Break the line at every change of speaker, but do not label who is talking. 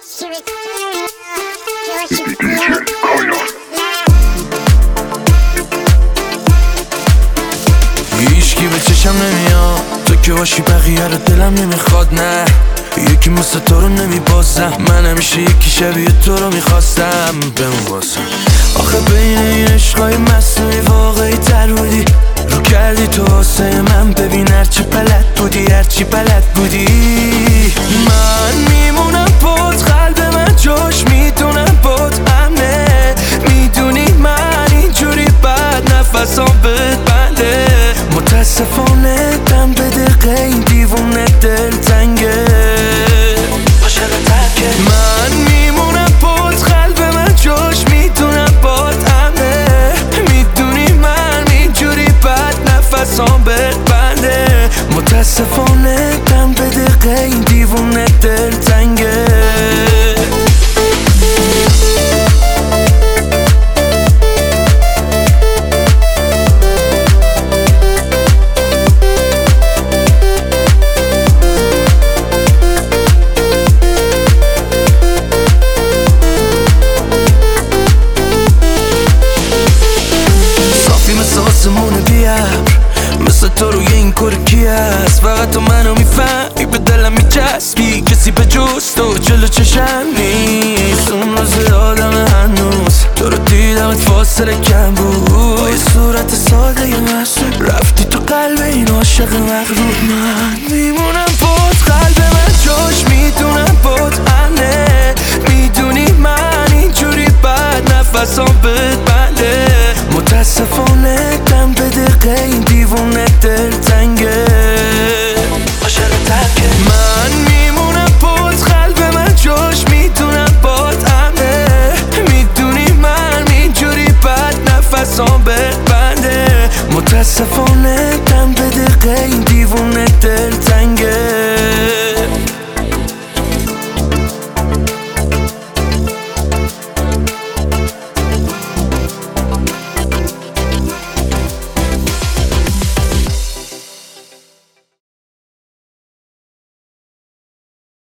هیچکی به چشم نمیاد، تو که باشی بقیه رو دلم نمیخواد. نه یکی مثل تو رو نمیبازم، من همیشه یکی شبیه تو رو میخواستم بمون واسم. آخه بین این عشقای مصنوعی واقعی تر بودی، رو کردی تو واسه من. ببین هرچی بلد بودی، هرچی بلد بودی. من میمونم بود، قلب من جاش میدونم بود امنه. میدونی من اینجوری بد نفسام بد بله. متاسفانه دم به دقیقه این دیوونه دل تنگه. من میمونم بود، قلب من جاش میدونم بود امنه. میدونی من اینجوری بد نفسام بد بله. متاسفانه دم به دقیقه این دیوونه دل تنگه. آسمون بیار مثل تو روی این کار کی هست؟ فقط تو منو میفهمی، به دلم میچسبی. کسی به جز تو جلو چشم نیست. اون روز آدم هنوز تو رو دیدمت فاصله کم بود. با یه صورت ساده یه مسئول رفتی تو قلب این عاشق مغرور. من میمونم بود، قلب من جاش میدونم بود امنه. میدونی من اینجوری بد نفسام بد بله. متاسفانه دم به دقیقه این دیوونه دل تنگه. من میمونم بود، قلب من جاش میدونم بود امنه. میدونی من اینجوری بد نفسام بد بله. متاسفانه